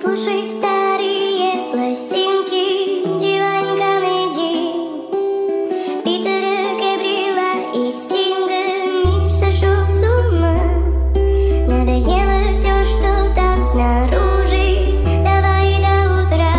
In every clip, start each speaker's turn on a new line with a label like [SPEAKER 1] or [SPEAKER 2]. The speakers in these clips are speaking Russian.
[SPEAKER 1] Слушай старые пластинки, Divine Comedy, Питера Габриэла и Стинга. Мир сошел с ума, надоело все, что там снаружи. Давай до утра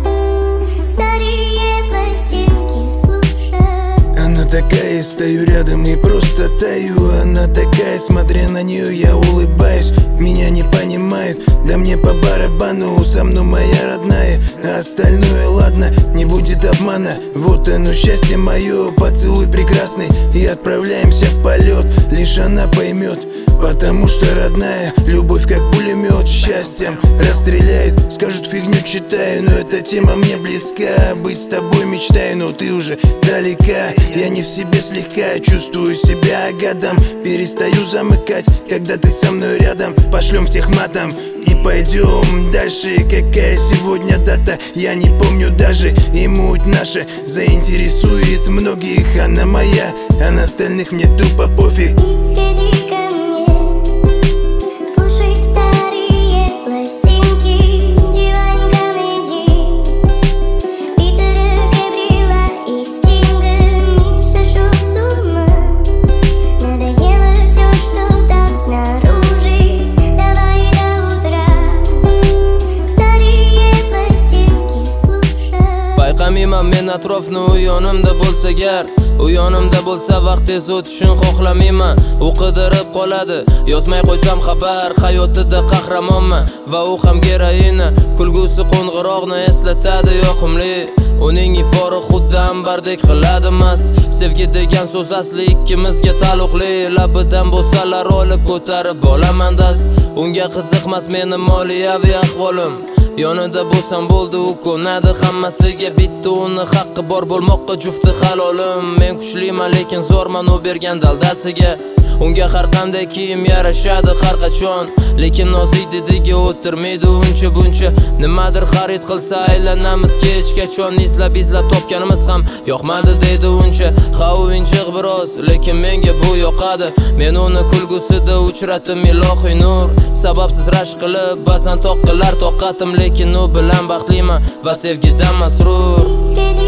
[SPEAKER 1] старые пластинки слушай.
[SPEAKER 2] Она такая, стою рядом и просто таю. Она такая, смотря на нее, я улыбаюсь. Меня не понимает, да мне по барабану. Со мной моя родная, а остальное ладно, не будет обмана. Вот оно счастье мое, поцелуй прекрасный. И отправляемся в полет, лишь она поймет. Потому что родная, любовь как пулемет, счастьем расстреляет. Скажут, фигню читаю, но эта тема мне близка. Быть с тобой мечтаю, но ты уже далека. Я не в себе слегка, чувствую себя гадом. Перестаю замыкать, когда ты со мной рядом. Пошлем всех матом и пойдем дальше. Какая сегодня дата, я не помню даже. И муть наша заинтересует многих. Она моя, а на остальных мне тупо пофиг.
[SPEAKER 1] Иди ко мне, слушай старые пластинки, Divine Comedy, Питера Габриэла и Стинга. Мир сошел с ума, надоело все, что там снаружи. Давай до утра старые пластинки слушай.
[SPEAKER 3] Bayqamayman men atrofni u yonimda bo'lsa gar. U yonimda bo'lsa vaqt tez o'tishini xohlamayman. U qidirib qoladi, yozmay qo'ysam xabar. Hayotida qahramonman va u ham geroina. Kulgusi qo'ng'iroqni eslatadi yoqimli. Uning ifori xuddi ambardek qiladi mast. Sevgi degan so'z asli ikkimizga taalluqli. Labidan bo'lsalar olib ko'tarib olaman dast. Unga qiziqmas meni moliyaviy ahvolim. Yonida bo'lsam bo'ldi, u ko'nadi hammasiga. Bitta uni haqqi bor bo'lmoqqa jufti halolim. Men kuchliman lekin zo'rman u bergan daldasiga. Unga har qanday kiyim yarashadi har qachon, lekin nozik didiga o'tirmaydi uncha buncha. Nimadir xarid qilsa aylanamiz kechgacha. Izlab topganimiz ham yoqmadi deydi uncha. Ha u injiq biroz, lekin menga bu yoqadi. Men uni kulgusida uchratim ilohiy nur. Sababsiz rashk qilib ba'zan toqilar toqatim, lekin u bilan baxtliman va sevgidan masrur.